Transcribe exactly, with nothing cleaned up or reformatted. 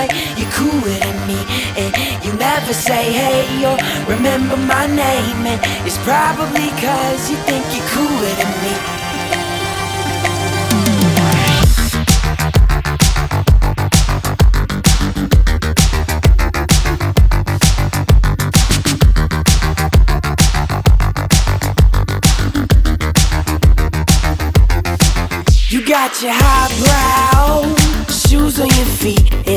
like you're cooler than me, and you never say hey or remember my name, and it's probably cause you think you're cooler than me. You got your highbrow shoes on your feet.